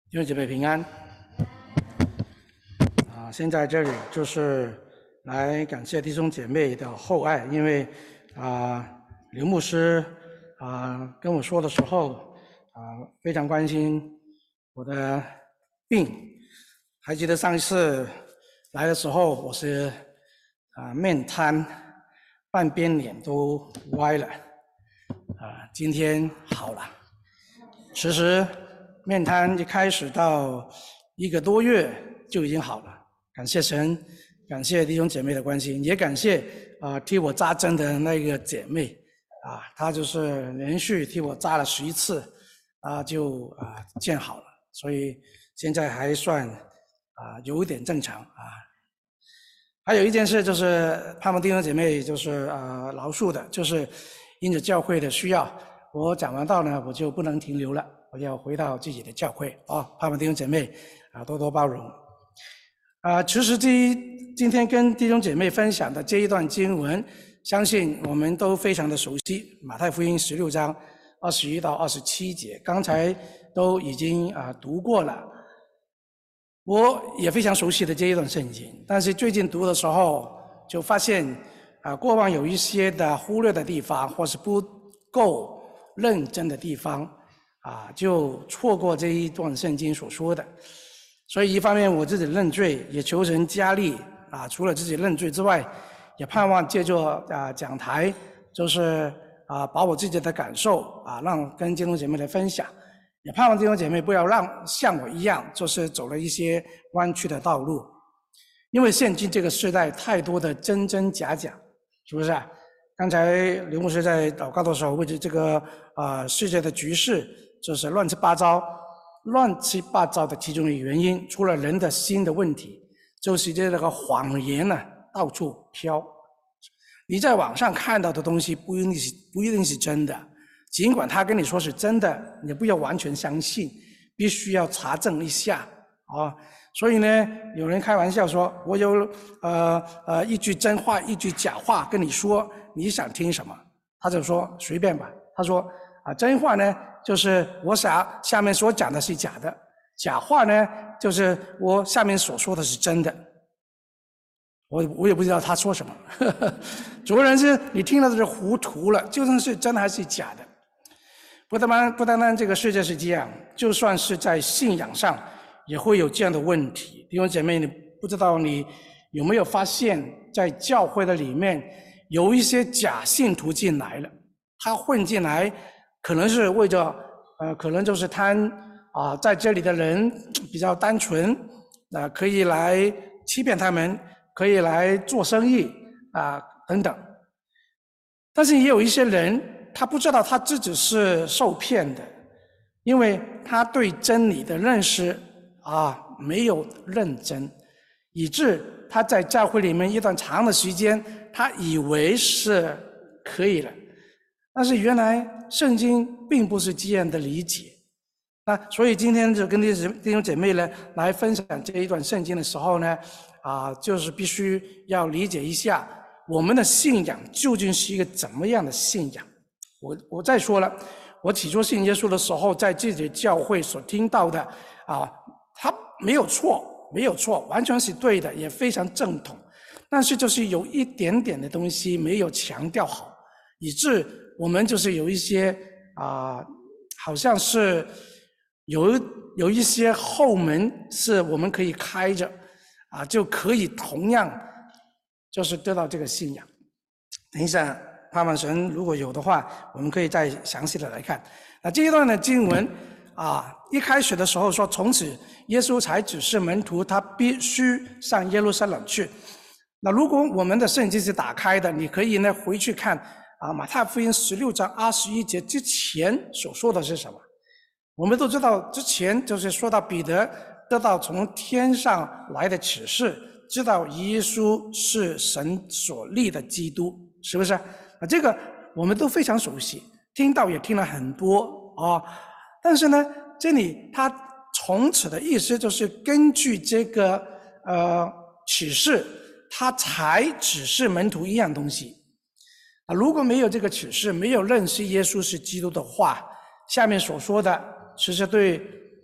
弟兄姐妹平安。现在这里就是来感谢弟兄姐妹的厚爱，因为刘牧师跟我说的时候非常关心我的病。还记得上一次来的时候，我是面瘫，半边脸都歪了。今天好了。其实面瘫一开始到1个多月就已经好了，感谢神，感谢弟兄姐妹的关心，也感谢替我扎针的那个姐妹她就是连续替我扎了11次就见好了，所以现在还算有一点正常还有一件事就是盼望弟兄姐妹就是饶恕的，就是因着教会的需要，我讲完道呢我就不能停留了，我要回到自己的教会盼望弟兄姐妹多多包容。其实今天跟弟兄姐妹分享的这一段经文，相信我们都非常的熟悉，马太福音16章21到27节，刚才都已经读过了。我也非常熟悉的这一段圣经，但是最近读的时候就发现过往有一些的忽略的地方，或是不够认真的地方就错过这一段圣经所说的。所以一方面我自己认罪，也求神加力除了自己认罪之外，也盼望借着讲台，就是把我自己的感受让跟弟兄姐妹来分享，也盼望弟兄姐妹不要像我一样，就是走了一些弯曲的道路。因为现今这个时代太多的真真假假，是不是刚才刘牧师在祷告的时候，为这个世界的局势就是乱七八糟的其中的原因，除了人的心的问题，就是这个谎言到处飘。你在网上看到的东西不一定是真的，尽管他跟你说是真的，你不要完全相信，必须要查证一下所以呢，有人开玩笑说，我有一句真话一句假话跟你说，你想听什么？他就说随便吧。他说真话呢就是我下面所讲的是假的，假话呢就是我下面所说的是真的。我也不知道他说什么主要是你听到的是糊涂了，就算是真的还是假的。不单单这个世界是这样，就算是在信仰上也会有这样的问题。弟兄姐妹，你不知道你有没有发现，在教会的里面有一些假信徒进来了，他混进来可能是为着可能就是贪在这里的人比较单纯可以来欺骗他们，可以来做生意等等。但是也有一些人他不知道他自己是受骗的，因为他对真理的认识没有认真，以致他在教会里面一段长的时间，他以为是可以了，但是原来圣经并不是这样的理解。所以今天就跟弟兄姐妹呢来分享这一段圣经的时候呢就是必须要理解一下我们的信仰究竟是一个怎么样的信仰。我再说了，我起初信耶稣的时候，在自己的教会所听到的他没有错，完全是对的，也非常正统，但是就是有一点点的东西没有强调好，以致我们就是有一些好像是有一些后门是我们可以开着就可以同样就是得到这个信仰。等一下盼望神如果有的话，我们可以再详细的来看。这一段的经文一开始的时候说，从此耶稣才指示门徒他必须上耶路撒冷去。那如果我们的圣经是打开的，你可以呢回去看马太福音16章21节之前所说的是什么。我们都知道之前就是说到彼得得到从天上来的启示，知道耶稣是神所立的基督，是不是这个我们都非常熟悉，听到也听了很多但是呢，这里他从此的意思就是根据这个启示，他才指示门徒一样东西如果没有这个启示，没有认识耶稣是基督的话，下面所说的其实对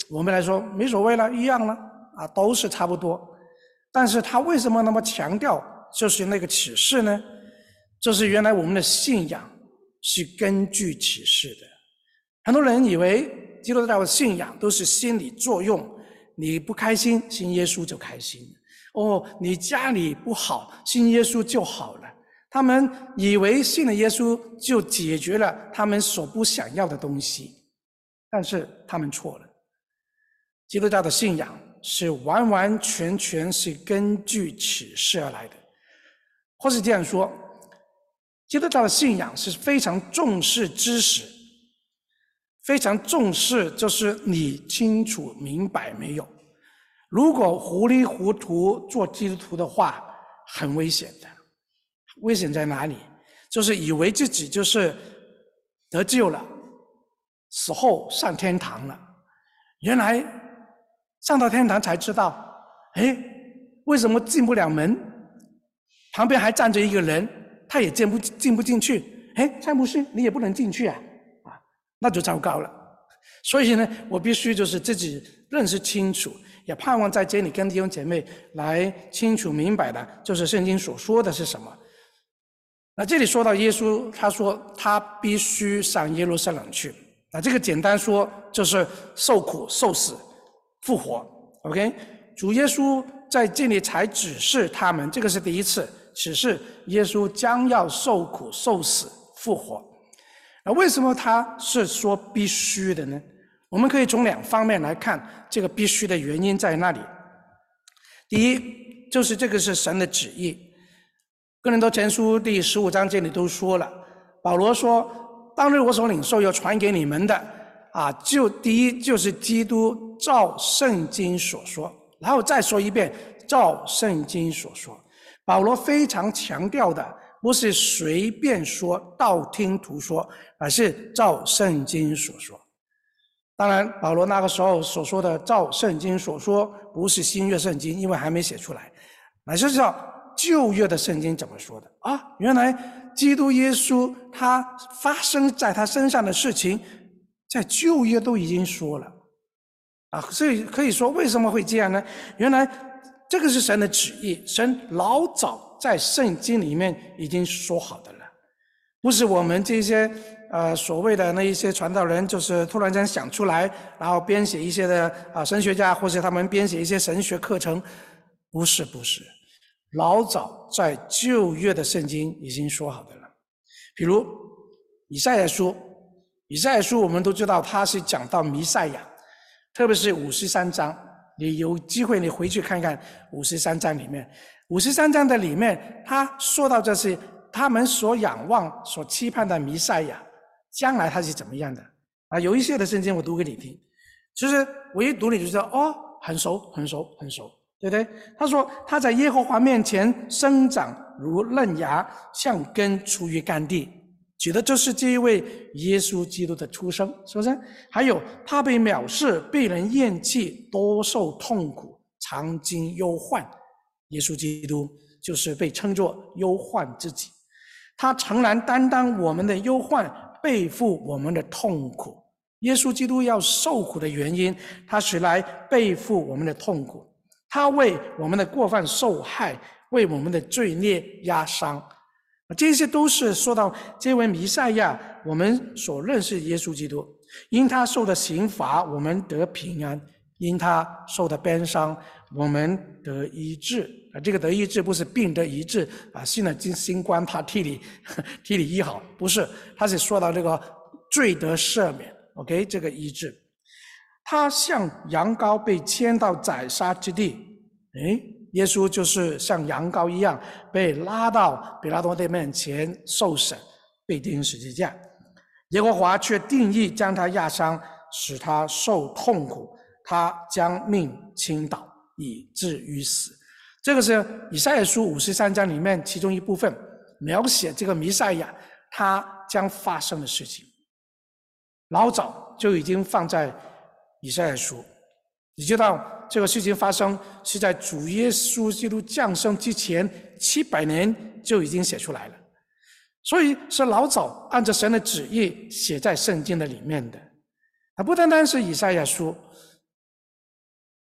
我们来说没所谓了，一样了啊，都是差不多。但是他为什么那么强调就是那个启示呢？就是原来我们的信仰是根据启示的。很多人以为基督教的信仰都是心理作用，你不开心，信耶稣就开心。你家里不好，信耶稣就好了。他们以为信了耶稣就解决了他们所不想要的东西，但是他们错了。基督教的信仰是完完全全是根据启示而来的，或是这样说，基督教的信仰是非常重视知识，非常重视就是你清楚明白没有。如果糊里糊涂做基督徒的话，很危险的。危险在哪里？就是以为自己就是得救了，死后上天堂了。原来上到天堂才知道，为什么进不了门？旁边还站着一个人，他也进不进去。蔡牧师，你也不能进去啊，那就糟糕了。所以呢，我必须就是自己认识清楚，也盼望在这里跟弟兄姐妹来清楚明白的，就是圣经所说的是什么。那这里说到耶稣，他说他必须上耶路撒冷去。那这个简单说就是受苦、受死、复活。OK， 主耶稣在这里才指示他们，这个是第一次指示耶稣将要受苦、受死、复活。那为什么他是说必须的呢？我们可以从两方面来看这个必须的原因在那里。第一，就是这个是神的旨意。哥林多前书第15章这里都说了，保罗说，当日我所领受要传给你们的就第一就是基督照圣经所说，然后再说一遍照圣经所说。保罗非常强调的不是随便说道听途说，而是照圣经所说。当然保罗那个时候所说的照圣经所说不是新约圣经，因为还没写出来，乃是照旧约的圣经怎么说的原来基督耶稣他发生在他身上的事情在旧约都已经说了所以可以说为什么会这样呢？原来这个是神的旨意，神老早在圣经里面已经说好的了，不是我们这些所谓的那一些传道人就是突然间想出来，然后编写一些的神学家或者他们编写一些神学课程，不是，老早在旧约的圣经已经说好的了。比如以赛亚书我们都知道它是讲到弥赛亚，特别是53章，你有机会你回去看看53章里面，53章的里面他说到这是他们所仰望所期盼的弥赛亚将来他是怎么样的有一些的圣经我读给你听，就是我一读你就知道很熟，对不对？他说他在耶和华面前生长如嫩芽，像根出于干地，指的就是这一位耶稣基督的出生，是不是？还有他被藐视，被人厌弃，多受痛苦，常经忧患。耶稣基督就是被称作忧患之己，他诚然担当我们的忧患，背负我们的痛苦。耶稣基督要受苦的原因，他是来背负我们的痛苦，他为我们的过犯受害，为我们的罪孽压伤。这些都是说到这位弥赛亚，我们所认识耶稣基督，因他受的刑罚我们得平安，因他受的鞭伤我们得医治。这个得医治不是病得医治信了新冠他替你医好，不是，他是说到这个罪得赦免。OK， 这个医治，他像羊羔被牵到宰杀之地，耶稣就是像羊羔一样被拉到比拉多的面前受审，被钉十字架。耶和华却定义将他压伤，使他受痛苦，他将命倾倒，以至于死。这个是以赛亚书53章里面其中一部分，描写这个弥赛亚他将发生的事情。老早就已经放在以赛亚书，你知道这个事情发生是在主耶稣基督降生之前700年就已经写出来了，所以是老早按照神的旨意写在圣经的里面的。不单单是以赛亚书，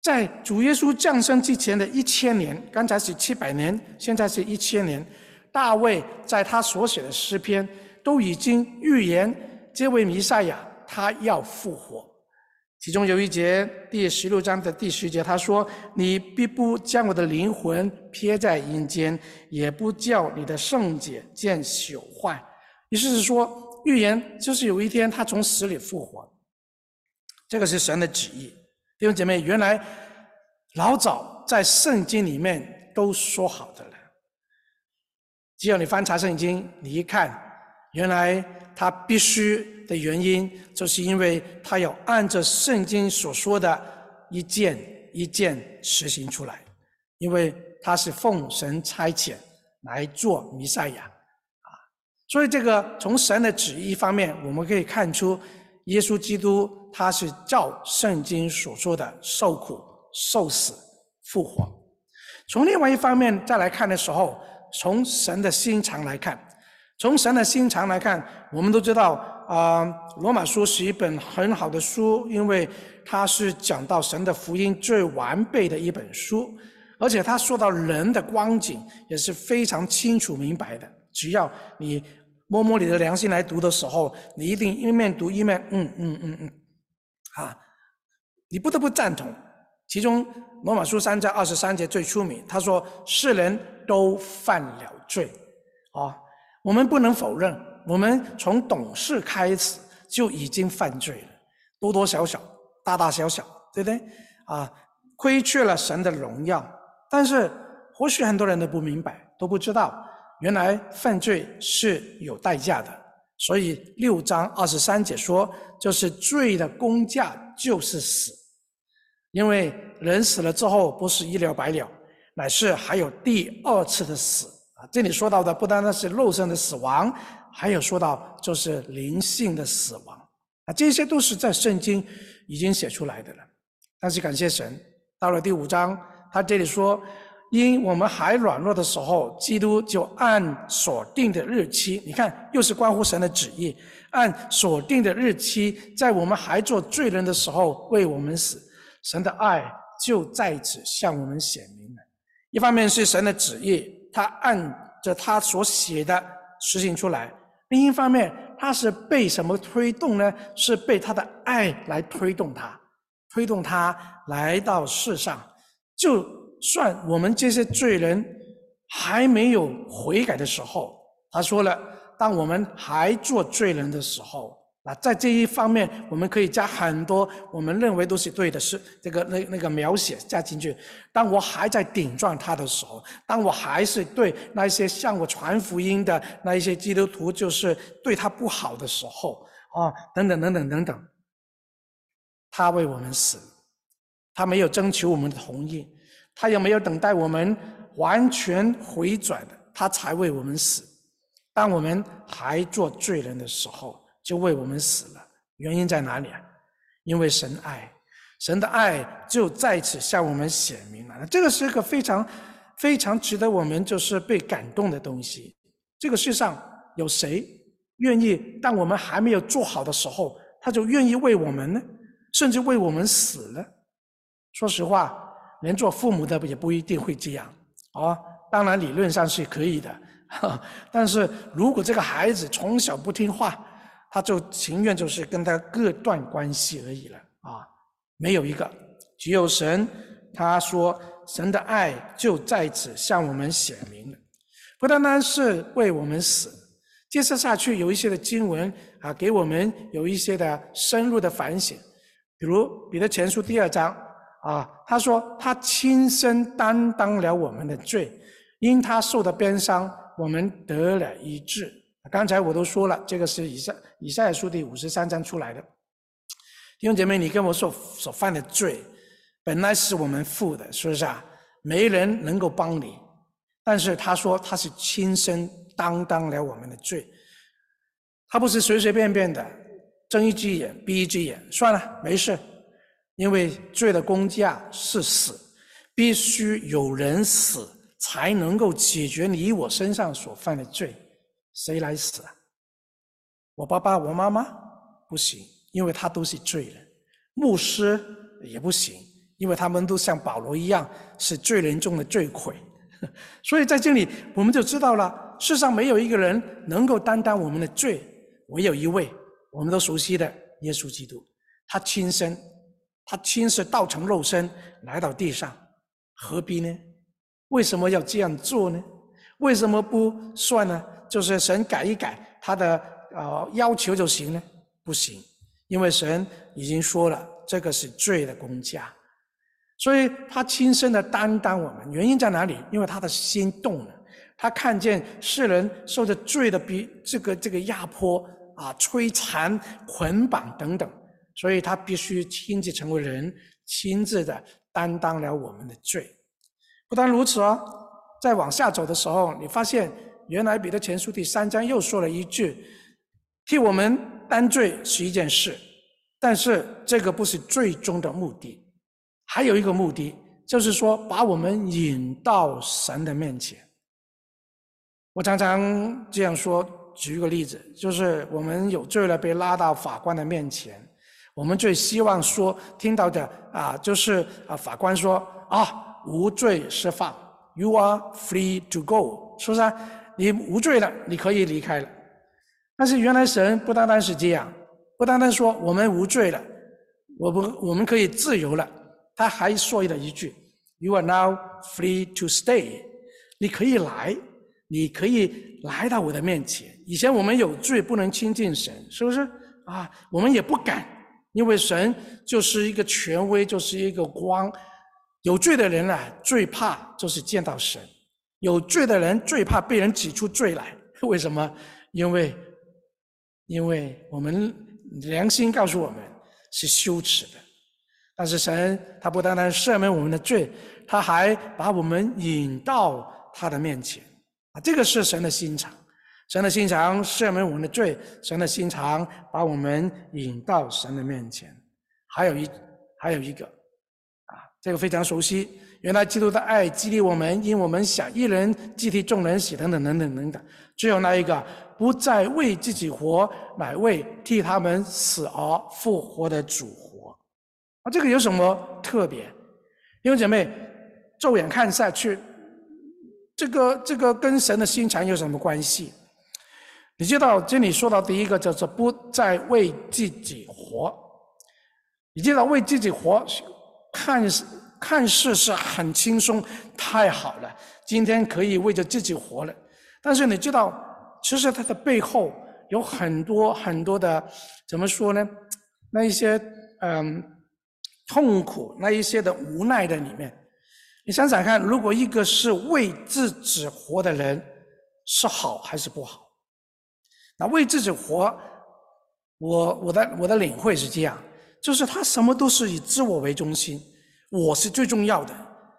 在主耶稣降生之前的1000年，刚才是700年，现在是1000年，大卫在他所写的诗篇都已经预言这位弥赛亚他要复活。其中有一节，第16章的第10节，他说：你必不将我的灵魂撇在阴间，也不叫你的圣洁见朽坏。意思是说，预言就是有一天他从死里复活，这个是神的旨意。弟兄姐妹，原来老早在圣经里面都说好的了，只要你翻查圣经，你一看，原来他必须的原因，就是因为他要按照圣经所说的一件一件实行出来，因为他是奉神差遣来做弥赛亚所以这个从神的旨意方面，我们可以看出耶稣基督他是照圣经所说的受苦、受死、复活。从另外一方面再来看的时候，从神的心肠来看，我们都知道罗马书是一本很好的书，因为它是讲到神的福音最完备的一本书，而且它说到人的光景也是非常清楚明白的。只要你摸摸你的良心来读的时候，你一定一面读一面你不得不赞同。其中罗马书3章23节最出名，他说世人都犯了罪我们不能否认，我们从懂事开始就已经犯罪了，多多少少，大大小小，对不对亏缺了神的荣耀。但是或许很多人都不明白，都不知道原来犯罪是有代价的。所以6章23节说，就是罪的工价就是死，因为人死了之后不是一了百了，乃是还有第二次的死这里说到的不单单是肉身的死亡，还有说到就是灵性的死亡这些都是在圣经已经写出来的了。但是感谢神，到了第5章，他这里说，因我们还软弱的时候，基督就按所定的日期，你看又是关乎神的旨意，按所定的日期，在我们还做罪人的时候为我们死，神的爱就在此向我们显明了。一方面是神的旨意，他按着他所写的实行出来，另一方面他是被什么推动呢？是被他的爱来推动他来到世上。就算我们这些罪人还没有悔改的时候，他说了，当我们还做罪人的时候，在这一方面我们可以加很多我们认为都是对的事，那个描写加进去。当我还在顶撞他的时候，当我还是对那些向我传福音的那一些基督徒就是对他不好的时候等等，他为我们死，他没有征求我们的同意，他也没有等待我们完全回转的，他才为我们死。当我们还做罪人的时候就为我们死了，原因在哪里因为神爱，神的爱就在此向我们显明了。这个是一个非常非常值得我们就是被感动的东西。这个世上有谁愿意当我们还没有做好的时候，他就愿意为我们呢？甚至为我们死了？说实话，连做父母的也不一定会这样当然理论上是可以的但是如果这个孩子从小不听话，他就情愿就是跟他各断关系而已了没有一个，只有神。他说神的爱就在此向我们显明了，不单单是为我们死。接着下去有一些的经文给我们有一些的深入的反省，比如彼得前书第2章他说他亲身担当了我们的罪，因他受的鞭伤，我们得了医治。刚才我都说了，这个是以赛亚书第53章出来的。弟兄姐妹，你跟我所犯的罪本来是我们负的，是不是没人能够帮你，但是他说他是亲身担当了我们的罪，他不是随随便便的睁一只眼闭一只眼，算了没事，因为罪的工价是死，必须有人死才能够解决你我身上所犯的罪。谁来死我爸爸我妈妈不行，因为他都是罪人。牧师也不行， 因为他们都像保罗一样是罪人中的罪魁。所以在这里我们就知道了，世上没有一个人能够担当我们的罪，唯有一位我们都熟悉的耶稣基督，他亲自道成肉身来到地上，何必呢？为什么要这样做呢？为什么不算呢？就是神改一改他的要求就行呢？不行，因为神已经说了，这个是罪的工价，所以他亲身的担当我们。原因在哪里？因为他的心动了，他看见世人受着罪的这个压迫摧残、捆绑等等，所以他必须亲自成为人，亲自的担当了我们的罪。不但如此再往下走的时候，你发现原来彼得前书第3章又说了一句，替我们担罪是一件事，但是这个不是最终的目的，还有一个目的，就是说把我们引到神的面前。我常常这样说，举一个例子，就是我们有罪了被拉到法官的面前，我们最希望听到的就是法官说无罪释放， You are free to go， 是不是你无罪了，你可以离开了。但是原来神不单单是这样，不单单说我们无罪了，我们可以自由了，他还说了一句 You are now free to stay， 你可以来到我的面前。以前我们有罪不能亲近神，是不是我们也不敢，因为神就是一个权威，就是一个光。有罪的人最怕就是见到神，有罪的人最怕被人指出罪来。为什么？因为我们良心告诉我们是羞耻的。但是神他不单单赦免我们的罪，他还把我们引到他的面前这个是神的心肠。神的心肠赦免我们的罪，神的心肠把我们引到神的面前。还有一个这个非常熟悉，原来基督的爱激励我们，因我们想一人既替众人死，等等等等等等。只有那一个不再为自己活，乃为替他们死而复活的主活。这个有什么特别？弟兄姐妹，骤眼看下去，这个跟神的心肠有什么关系？你知道这里说到第一个叫做不再为自己活。你知道为自己活看似是很轻松，太好了，今天可以为着自己活了。但是你知道其实它的背后有很多很多的怎么说呢，那一些痛苦，那一些的无奈的里面。你想想看，如果一个是为自己活的人，是好还是不好？那为自己活，我的领会是这样，就是他什么都是以自我为中心，我是最重要的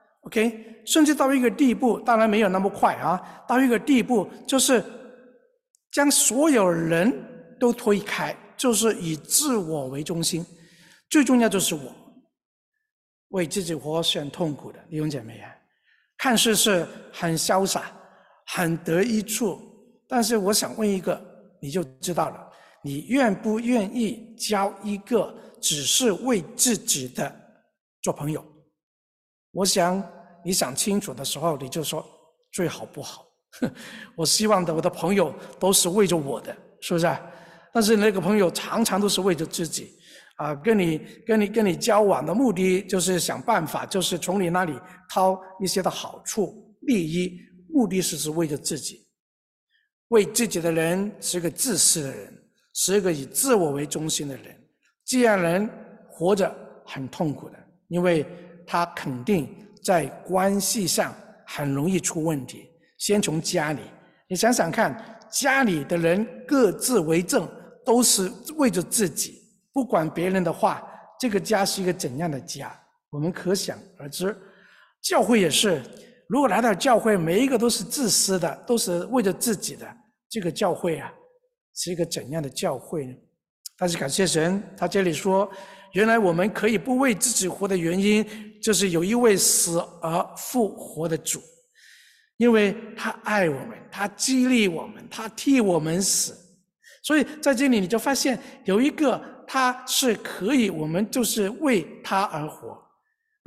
OK， 甚至到一个地步，当然没有那么快到一个地步就是将所有人都推开，就是以自我为中心，最重要就是我。为自己活是很痛苦的，弟兄姐妹看似是很潇洒很得益处，但是我想问一个，你就知道了，你愿不愿意交一个只是为自己的做朋友？我想你想清楚的时候，你就说最好不好我希望我的朋友都是为着我的，是不是但是那个朋友常常都是为着自己跟你交往的目的就是想办法，就是从你那里掏一些的好处利益，目的是为着自己。为自己的人是个自私的人，是个以自我为中心的人，这样人活着很痛苦的，因为他肯定在关系上很容易出问题。先从家里，你想想看，家里的人各自为政，都是为着自己，不管别人的话，这个家是一个怎样的家，我们可想而知。教会也是，如果来到教会每一个都是自私的，都是为着自己的，这个教会是一个怎样的教会呢？但是感谢神，他这里说原来我们可以不为自己活的原因，就是有一位死而复活的主，因为他爱我们，他激励我们，他替我们死。所以在这里你就发现有一个他是可以，我们就是为他而活。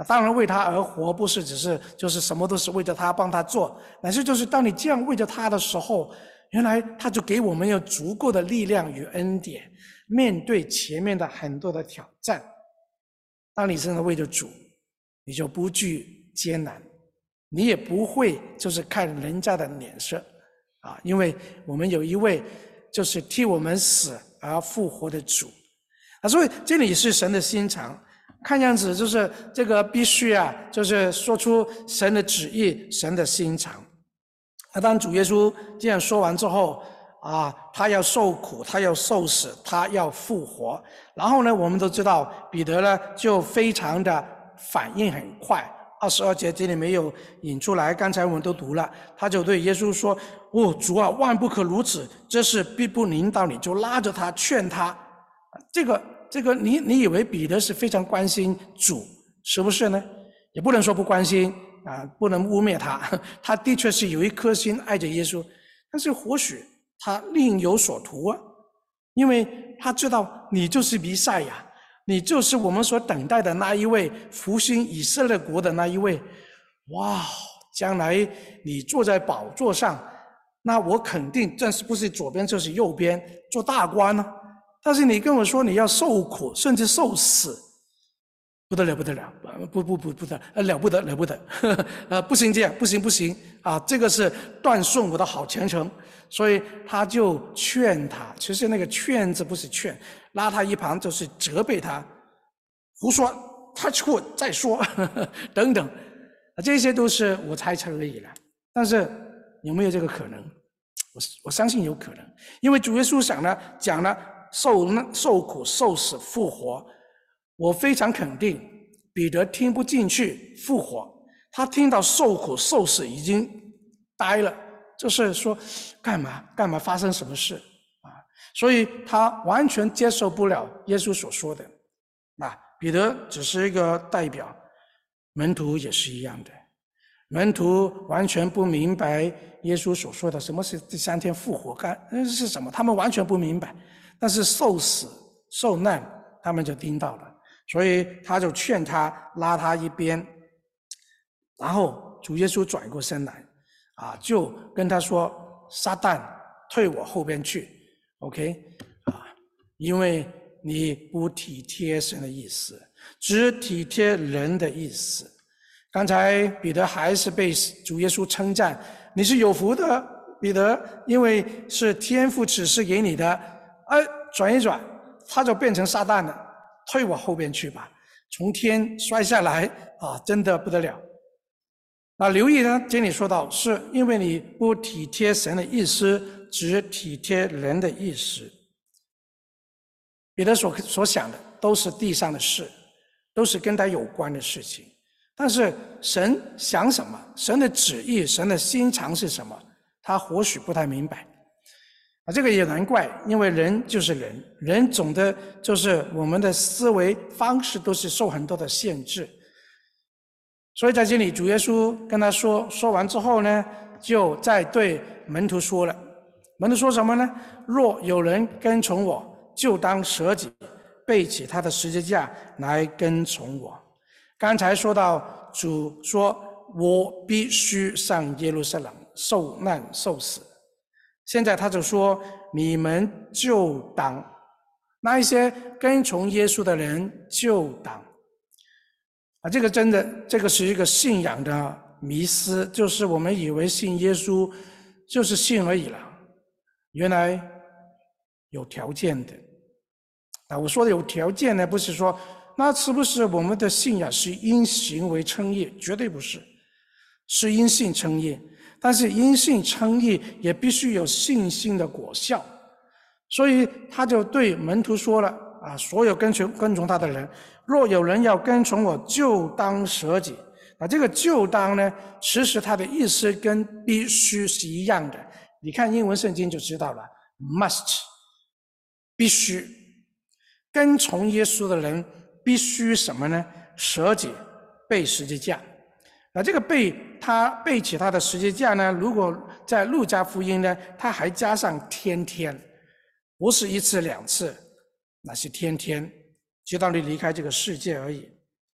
当然为他而活，不是只是就是什么都是为着他帮他做，乃是就是当你这样为着他的时候，原来他就给我们有足够的力量与恩典，面对前面的很多的挑战。当你真的为着主，你就不惧艰难，你也不会就是看人家的脸色啊，因为我们有一位就是替我们死而复活的主啊，所以这里是神的心肠。看样子就是这个必须啊，就是说出神的旨意，神的心肠。当主耶稣这样说完之后啊，他要受苦，他要受死，他要复活。然后呢，我们都知道彼得呢就非常的反应很快。22节这里没有引出来，刚才我们都读了，他就对耶稣说：“哦，主啊，万不可如此，这事必不临到你。”就拉着他劝他。这个你以为彼得是非常关心主，是不是呢？也不能说不关心啊，不能污蔑他。他的确是有一颗心爱着耶稣，但是或许他另有所图啊，因为他知道你就是弥赛亚，你就是我们所等待的那一位复兴以色列国的那一位。哇，将来你坐在宝座上，那我肯定正是不是左边就是右边，做大官呢。但是你跟我说你要受苦，甚至受死，不得了，不得了，了不得，了不得，不行这样，不行啊！这个是断送我的好前程，所以他就劝他。其实那个劝字不是劝，拉他一旁就是责备他，胡说，他错再说，等等，这些都是我猜测而已了。但是有没有这个可能？我相信有可能，因为主耶稣讲了。受苦、受死、复活，我非常肯定，彼得听不进去复活，他听到受苦、受死已经呆了，就是说干嘛发生什么事啊？所以他完全接受不了耶稣所说的。那彼得只是一个代表，门徒也是一样的，门徒完全不明白耶稣所说的什么是第3天复活，是什么，他们完全不明白。但是受死受难他们就听到了，所以他就劝他，拉他一边，然后主耶稣转过身来啊，就跟他说：“撒旦，退我后边去 ，OK 啊，因为你不体贴神的意思，只体贴人的意思。”刚才彼得还是被主耶稣称赞：“你是有福的，彼得，因为是天父指示给你的。”转一转，他就变成撒旦了。退我后边去吧，从天摔下来啊，真的不得了。那留意呢，这里说到，是因为你不体贴神的意思，只体贴人的意思。彼得所想的都是地上的事，都是跟他有关的事情。但是神想什么，神的旨意，神的心肠是什么，他或许不太明白。这个也难怪，因为人就是人，人总的就是我们的思维方式都是受很多的限制。所以在这里主耶稣跟他说完之后呢，就再对门徒说了。门徒说什么呢？若有人跟从我，就当舍己，背起他的十字架来跟从我。刚才说到主说，我必须上耶路撒冷受难受死。现在他就说，你们就当，那一些跟从耶稣的人就当。这个真的，这个是一个信仰的迷思，就是我们以为信耶稣就是信而已了，原来有条件的。我说的有条件呢，不是说那是不是我们的信仰是因行为称义？绝对不是，是因信称义。但是因信称义也必须有信心的果效，所以他就对门徒说了啊，所有跟从他的人，若有人要跟从我，就当舍己。这个就当呢，其实它的意思跟必须是一样的。你看英文圣经就知道了 ，must 必须跟从耶稣的人必须什么呢？舍己，背十字架。这个背起他的十字架呢，如果在路加福音呢，他还加上天天，不是1次2次，那是天天，直到你离开这个世界而已。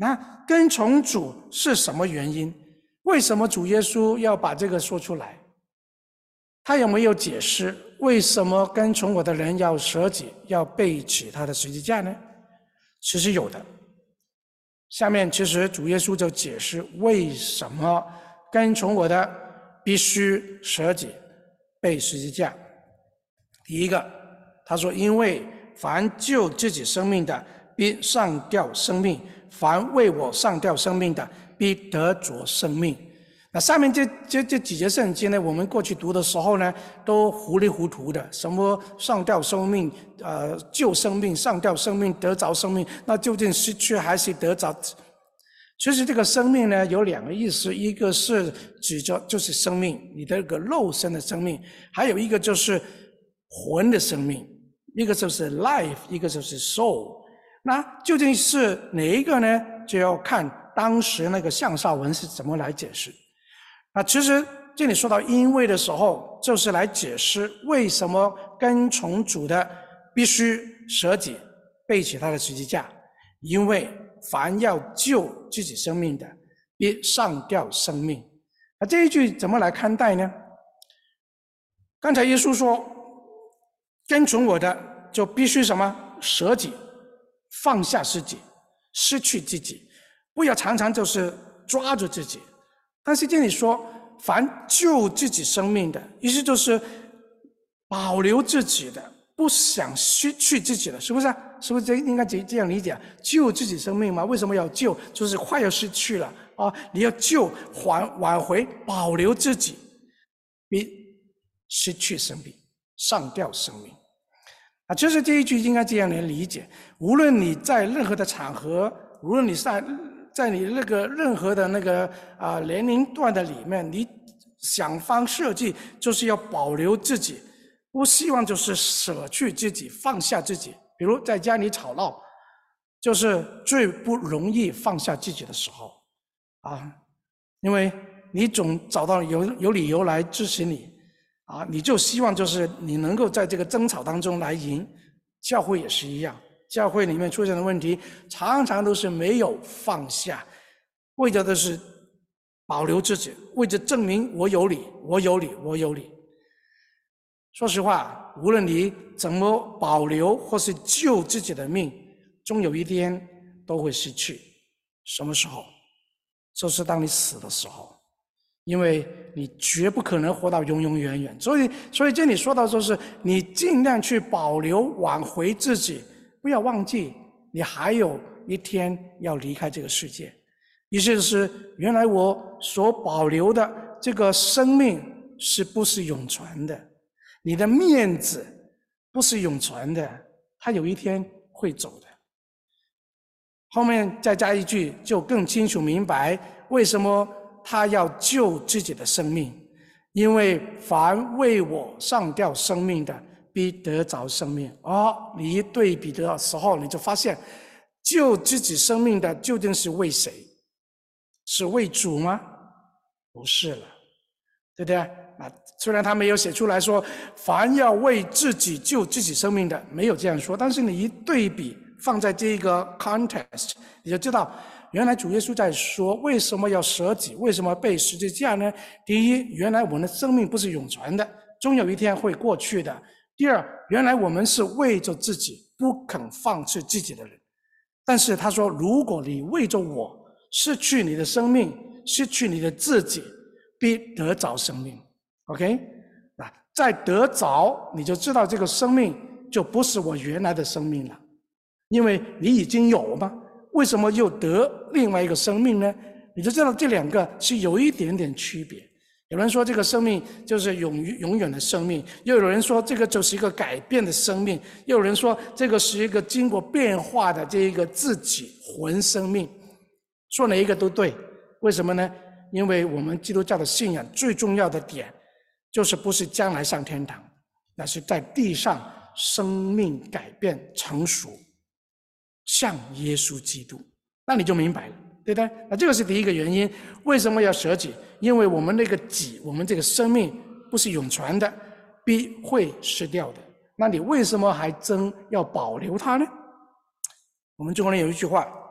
那跟从主是什么原因？为什么主耶稣要把这个说出来？他有没有解释为什么跟从我的人要舍己，要背起他的十字架呢？其实有的。下面其实主耶稣就解释为什么跟从我的必须舍己，背十字架。第一个，他说：因为凡救自己生命的，必上吊生命；凡为我上吊生命的，必得着生命。那下面这几节圣经呢，我们过去读的时候呢，都糊里糊涂的，什么上吊生命、救生命、上吊生命、得着生命，那究竟失去还是得着？其实这个生命呢有两个意思，一个是指着就是生命，你的一个肉身的生命，还有一个就是魂的生命，一个就是 life， 一个就是 soul。那究竟是哪一个呢？就要看当时那个项少文是怎么来解释。那其实这里说到因为的时候，就是来解释为什么跟从主的必须舍己，背起他的十字架。因为凡要救自己生命的，必上吊生命。那这一句怎么来看待呢？刚才耶稣说，跟从我的就必须什么？舍己，放下自己，失去自己，不要常常就是抓住自己。但是这里说凡救自己生命的，意思就是保留自己的，不想失去自己的，是不是？是不是应该这样理解？救自己生命吗？为什么要救？就是快要失去了啊！你要救，挽回，保留自己，比失去生命，上吊生命。啊，就是这一句应该这样来理解。无论你在任何的场合，无论你在你那个任何的那个年龄段的里面，你想方设计就是要保留自己，不希望就是舍去自己，放下自己。比如在家里吵闹，就是最不容易放下自己的时候啊，因为你总找到有理由来支持你啊，你就希望就是你能够在这个争吵当中来赢。教会也是一样，教会里面出现的问题常常都是没有放下，为着的是保留自己，为着证明我有理，我有理，我有理。说实话，无论你怎么保留或是救自己的命，终有一天都会失去。什么时候？就是当你死的时候，因为你绝不可能活到永永远远。所以这里说到就是你尽量去保留挽回自己，不要忘记你还有一天要离开这个世界。意思是原来我所保留的这个生命是不是永存的，你的面子不是永存的，它有一天会走的。后面再加一句就更清楚明白为什么他要救自己的生命，因为凡为我上吊生命的，必得着生命。你一对比的时候，你就发现救自己生命的究竟是为谁？是为主吗？不是了，对不对？虽然他没有写出来说凡要为自己救自己生命的，没有这样说，但是你一对比放在这个 context， 你就知道原来主耶稣在说为什么要舍己，为什么背十字架呢？第一，原来我们的生命不是永存的，终有一天会过去的。第二，原来我们是为着自己不肯放弃自己的人，但是他说如果你为着我失去你的生命，失去你的自己，必得着生命。 OK， 在得着你就知道这个生命就不是我原来的生命了，因为你已经有嘛，为什么又得另外一个生命呢？你就知道这两个是有一点点区别。有人说这个生命就是永远的生命，又有人说这个就是一个改变的生命，又有人说这个是一个经过变化的这一个自己魂生命。说哪一个都对，为什么呢？因为我们基督教的信仰最重要的点就是不是将来上天堂，那是在地上生命改变成熟，像耶稣基督，那你就明白了，对不对？那这个是第一个原因，为什么要舍己？因为我们那个己，我们这个生命不是永存的，必会失掉的。那你为什么还真要保留它呢？我们中国人有一句话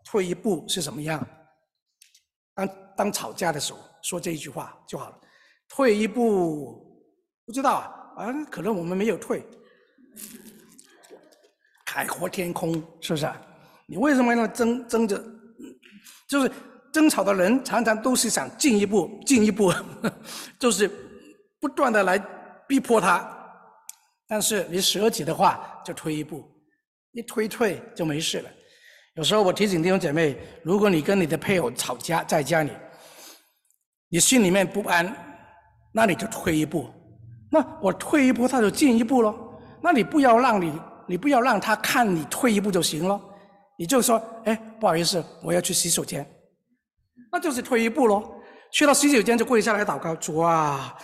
退一步是什么样？当吵架的时候说这一句话就好了。退一步，不知道啊，可能我们没有退。海阔天空，是不是？你为什么要争着？就是争吵的人常常都是想进一步，就是不断的来逼迫他。但是你舍己的话，就退一步，一退就没事了。有时候我提醒弟兄姐妹，如果你跟你的配偶吵架，在家里，你心里面不安，那你就退一步。那我退一步，他就进一步咯。那你不要让他看你退一步就行咯。你就说，不好意思，我要去洗手间，那就是退一步咯。去到洗手间就跪下来祷告，主啊，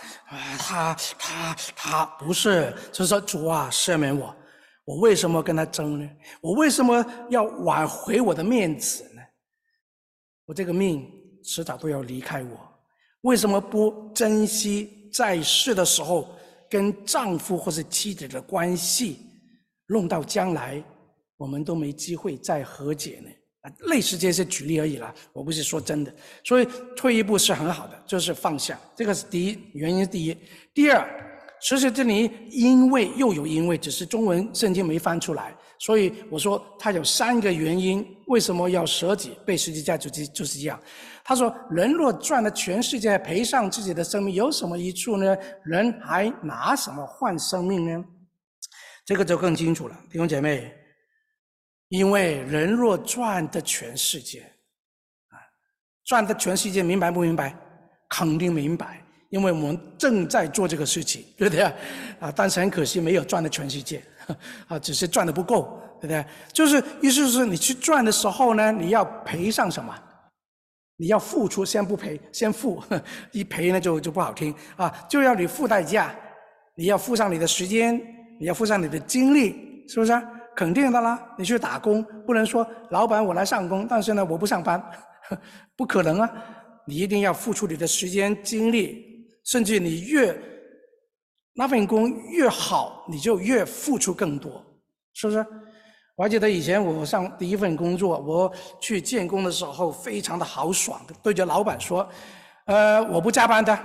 他不是，就是说主啊，赦免我。我为什么跟他争呢？我为什么要挽回我的面子呢？我这个命迟早都要离开我，为什么不珍惜在世的时候跟丈夫或是妻子的关系，弄到将来我们都没机会再和解呢？类似这些举例而已啦，我不是说真的。所以退一步是很好的，就是放下，这个是第一，原因是第一。第二，其实这里因为，只是中文圣经没翻出来，所以我说它有3个原因，为什么要舍己背十字架，就是这样。他说，人若赚了全世界，赔上自己的生命，有什么益处呢？人还拿什么换生命呢？这个就更清楚了，弟兄姐妹。因为人若赚得全世界，赚得全世界，明白不明白？肯定明白，因为我们正在做这个事情，对不对？但是很可惜没有赚得全世界，只是赚得不够，对不对？就是意思是你去赚的时候呢，你要赔上什么？你要付出，先不赔，先付，一赔呢就不好听就要你付代价，你要付上你的时间，你要付上你的精力，是不是？肯定的啦，你去打工，不能说老板我来上工，但是呢我不上班，不可能啊！你一定要付出你的时间、精力，甚至你那份工越好，你就越付出更多，是不是？我还记得以前我上第一份工作，我去建工的时候非常的豪爽，对着老板说，我不加班的。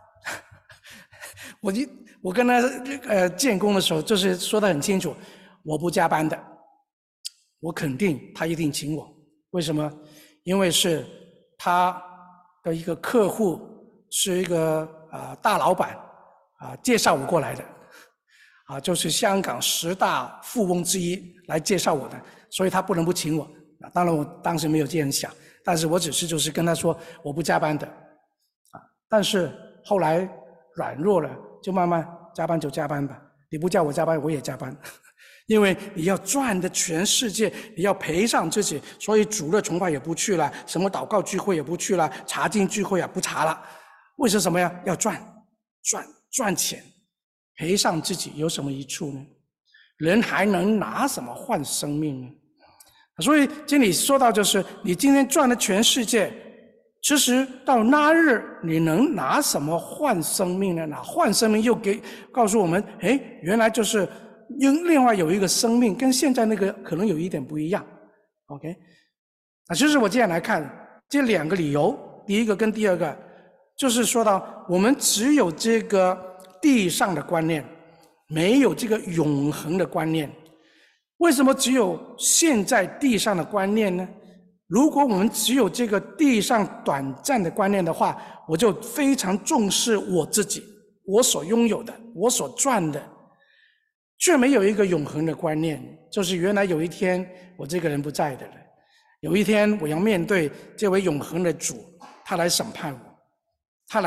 我跟他建工的时候，就是说得很清楚。我不加班的，我肯定他一定请我。为什么？因为是他的一个客户，是一个大老板介绍我过来的，就是香港10大富翁之一来介绍我的，所以他不能不请我。当然我当时没有这样想，但是我只是就是跟他说我不加班的，但是后来软弱了，就慢慢加班就加班吧，你不叫我加班我也加班。因为你要赚的全世界，你要赔上自己，所以主日崇拜也不去了，什么祷告聚会也不去了，查经聚会不查了。为什么呀？要赚钱，赔上自己有什么益处呢？人还能拿什么换生命呢？所以这里说到就是你今天赚的全世界，其实到那日你能拿什么换生命呢？那换生命又告诉我们，原来就是另外有一个生命跟现在那个可能有一点不一样 ，OK？ 其实我这样来看，这2个理由，第一个跟第二个，就是说到我们只有这个地上的观念，没有这个永恒的观念。为什么只有现在地上的观念呢？如果我们只有这个地上短暂的观念的话，我就非常重视我自己，我所拥有的，我所赚的。却没有一个永恒的观念，就是原来有一天我这个人不在的了，有一天我要面对这位永恒的主，他来审判我，他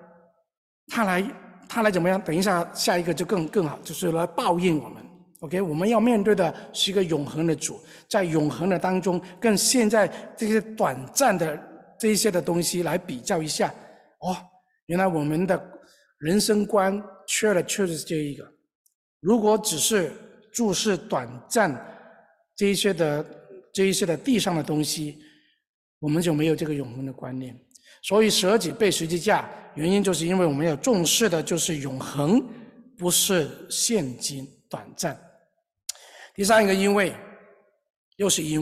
来怎么样？等一下下一个就更好，就是来报应我们。OK， 我们要面对的是一个永恒的主，在永恒的当中，跟现在这些短暂的这一些的东西来比较一下，原来我们的人生观缺的就是这一个。如果只是注视短暂这一些的地上的东西，我们就没有这个永恒的观念。所以舍己背十字架，原因就是因为我们要重视的就是永恒，不是现今短暂。第3个因为，又是因为，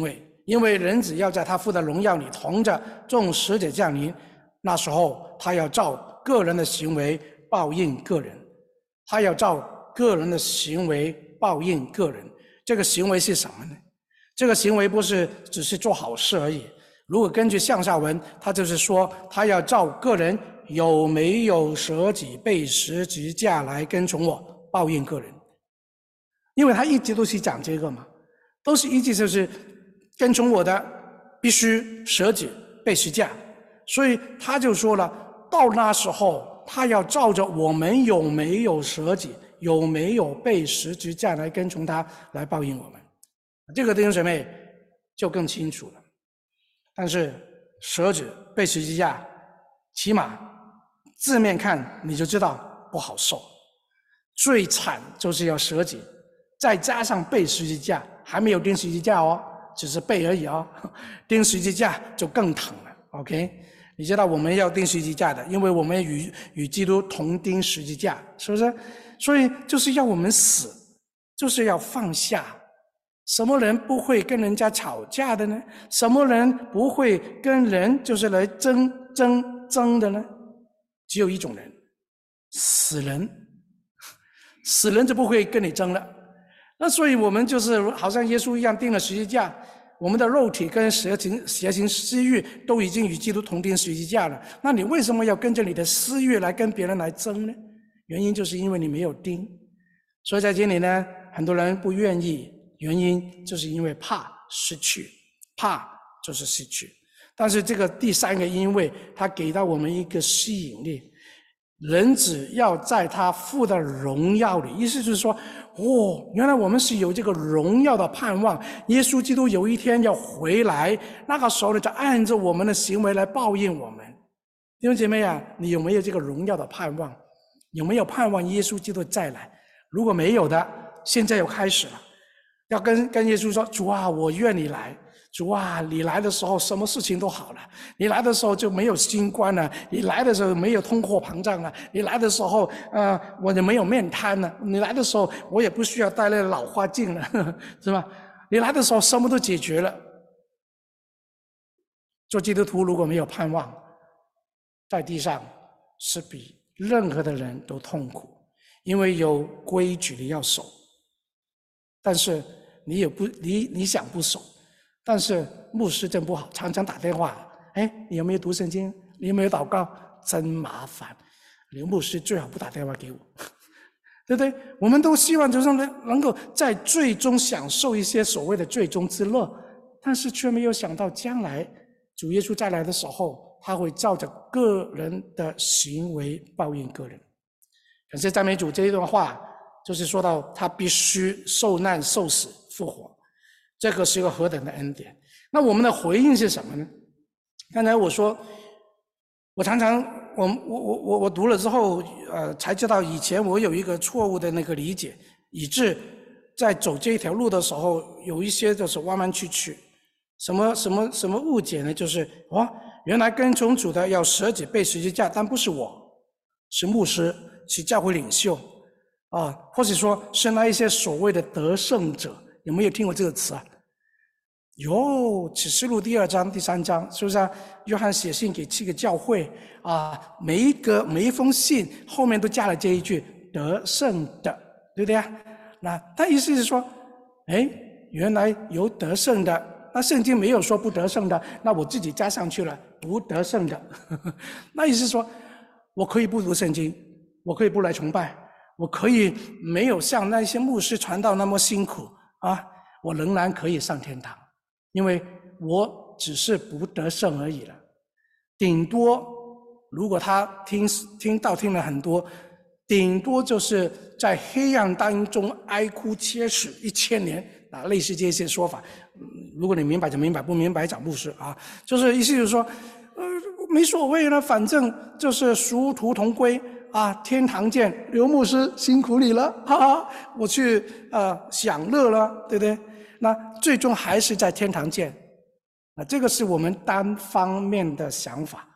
因为人子要在他父的荣耀里同着众使者降临，那时候他要照个人的行为报应个人，他要照个人的行为报应个人。这个行为是什么呢？这个行为不是只是做好事而已。如果根据向下文，他就是说他要照个人有没有舍己背十字架来跟从我，报应个人。因为他一直都是讲这个嘛，都是一直就是跟从我的必须舍己背十字架，所以他就说了，到那时候他要照着我们有没有舍己，有没有背十字架来跟从他，来报应我们。这个弟兄姊妹就更清楚了。但是舍己背十字架，起码字面看你就知道不好受，最惨就是要舍己，再加上背十字架，还没有钉十字架哦，只是背而已哦，钉十字架就更疼了。OK， 你知道我们要钉十字架的，因为我们与基督同钉十字架，是不是？所以就是要我们死，就是要放下。什么人不会跟人家吵架的呢？什么人不会跟人就是来争的呢？只有一种人，死人。死人就不会跟你争了。那所以我们就是好像耶稣一样钉了十字架，我们的肉体跟邪情私欲都已经与基督同钉十字架了。那你为什么要跟着你的私欲来跟别人来争呢？原因就是因为你没有钉。所以在这里呢，很多人不愿意，原因就是因为怕失去，怕就是失去。但是这个第三个因为它给到我们一个吸引力，人子要在他父的荣耀里，意思就是说，原来我们是有这个荣耀的盼望，耶稣基督有一天要回来，那个时候呢，就按照我们的行为来报应我们。弟兄姐妹啊，你有没有这个荣耀的盼望？有没有盼望耶稣基督再来？如果没有的，现在又开始了，要跟耶稣说，主啊，我愿你来。主啊，你来的时候什么事情都好了，你来的时候就没有新冠了，你来的时候没有通货膨胀了，你来的时候我就没有面瘫了，你来的时候我也不需要戴那老花镜了，是吧？你来的时候什么都解决了。做基督徒如果没有盼望，在地上是比任何的人都痛苦，因为有规矩的要守，但是你想不守，但是牧师真不好，常常打电话，你有没有读圣经？你有没有祷告？真麻烦，刘牧师最好不打电话给我，对不对？我们都希望就是能够在最终享受一些所谓的最终之乐，但是却没有想到将来主耶稣再来的时候，他会照着个人的行为报应个人。感谢赞美主，这一段话就是说到他必须受难、受死、复活。这个是一个何等的恩典。那我们的回应是什么呢？刚才我说，我常常我读了之后才知道以前我有一个错误的那个理解，以致在走这条路的时候有一些就是弯弯曲曲。什么误解呢？就是原来跟从主的要舍己背十字架，但不是我，是牧师，是教会领袖或者说是那一些所谓的得胜者。有没有听过这个词啊？有，启示录第2章、第3章，是不是啊？约翰写信给7个教会每一封信后面都加了这一句得胜的，对不对啊？那他意思是说，原来有得胜的，那圣经没有说不得胜的，那我自己加上去了不得胜的。那意思是说，我可以不读圣经，我可以不来崇拜，我可以没有像那些牧师传道那么辛苦我仍然可以上天堂，因为我只是不得胜而已了。顶多如果他听道听了很多，顶多就是在黑暗当中哀哭切齿1000年类似这些说法。如果你明白就明白，不明白找牧师就是意思就是说没所谓了，反正就是殊途同归天堂见，刘牧师辛苦你了我去享乐了，对不对？那最终还是在天堂见这个是我们单方面的想法。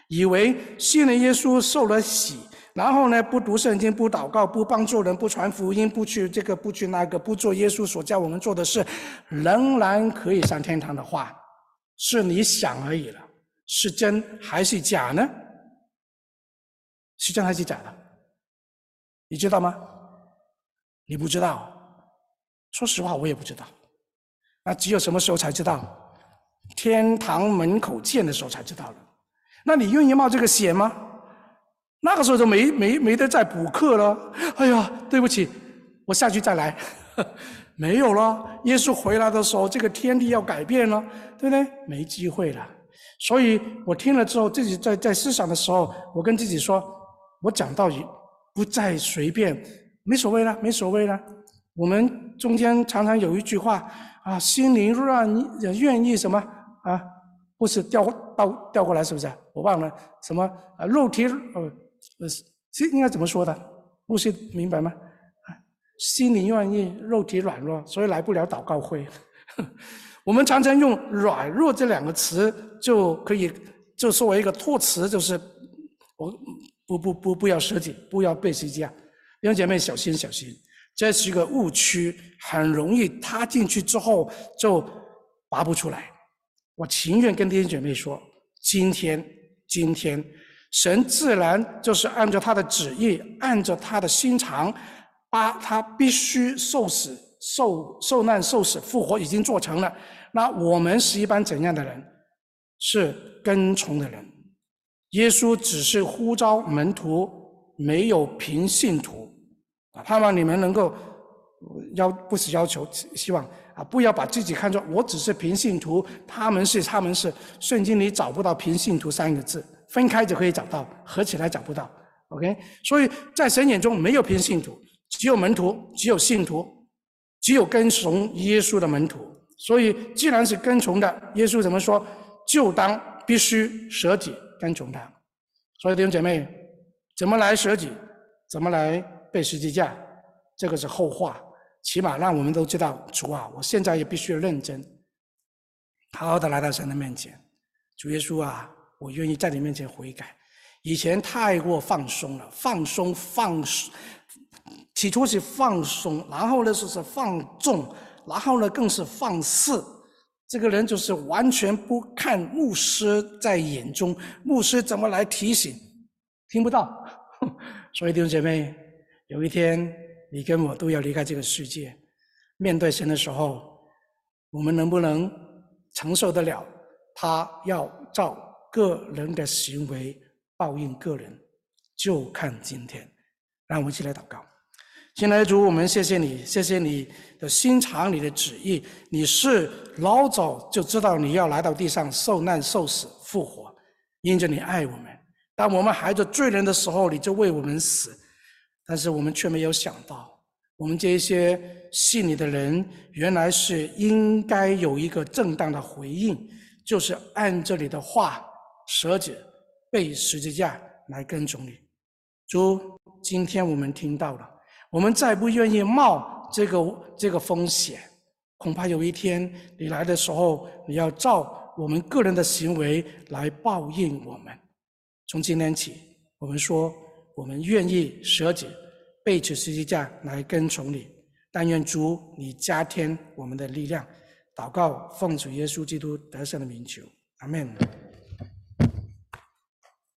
以为信了耶稣受了洗，然后呢不读圣经，不祷告，不帮助人，不传福音，不去这个不去那个，不做耶稣所教我们做的事，仍然可以上天堂的话，是你想而已了。是真还是假呢？是真还是假的？你知道吗？你不知道。说实话，我也不知道。那只有什么时候才知道？天堂门口见的时候才知道了。那你愿意冒这个险吗？那个时候就没得再补课了。哎呀，对不起，我下去再来。没有了。耶稣回来的时候，这个天地要改变了，对不对？没机会了。所以我听了之后，自己在思想的时候，我跟自己说，我讲道理不再随便，没所谓了，没所谓了。我们中间常常有一句话啊，心灵愿意什么啊？不是调过来是不是？我忘了什么肉体是应该怎么说的？牧师明白吗？心灵愿意，肉体软弱，所以来不了祷告会。我们常常用软弱这两个词就可以就作为一个托词，就是不要舍己，不要背十字架。弟兄姐妹，小心小心，这是一个误区，很容易踏进去之后就拔不出来。我情愿跟弟兄姐妹说，今天神自然就是按照他的旨意，按照他的心肠，把他必须受死、受难、受死、复活已经做成了。那我们是一般怎样的人？是跟从的人。耶稣只是呼召门徒，没有凭信徒。盼望你们能够不是要求，希望不要把自己看作我只是凭信徒，他们是。圣经里找不到凭信徒三个字，分开就可以找到，合起来找不到。OK， 所以在神眼中没有凭信徒，只有门徒，只有信徒，只有跟从耶稣的门徒。所以既然是跟从的，耶稣怎么说？就当必须舍己跟从他。所以弟兄姐妹，怎么来舍己，怎么来背十字架，这个是后话。起码让我们都知道，主啊，我现在也必须认真，好好的来到神的面前。主耶稣啊，我愿意在你面前悔改。以前太过放松了，起初是放松，然后呢是放纵，然后呢更是放肆。这个人就是完全不看牧师在眼中，牧师怎么来提醒，听不到。所以弟兄姐妹，有一天你跟我都要离开这个世界，面对神的时候，我们能不能承受得了他要照个人的行为报应个人，就看今天。让我们一起来祷告。亲爱的主，我们谢谢你，谢谢你的心肠，你的旨意。你是老早就知道你要来到地上受难、受死、复活，因着你爱我们。当我们还做罪人的时候，你就为我们死。但是我们却没有想到，我们这些信你的人，原来是应该有一个正当的回应，就是按着你的话舍己背十字架来跟从你。主，今天我们听到了，我们再不愿意冒这个风险，恐怕有一天你来的时候，你要照我们个人的行为来报应我们。从今天起，我们说我们愿意舍己背起十字架来跟从你。但愿主你加添我们的力量。祷告奉主耶稣基督得胜的名求，阿们。